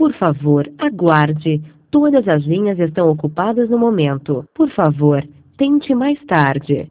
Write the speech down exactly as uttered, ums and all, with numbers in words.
Por favor, aguarde. Todas as linhas estão ocupadas no momento. Por favor, tente mais tarde.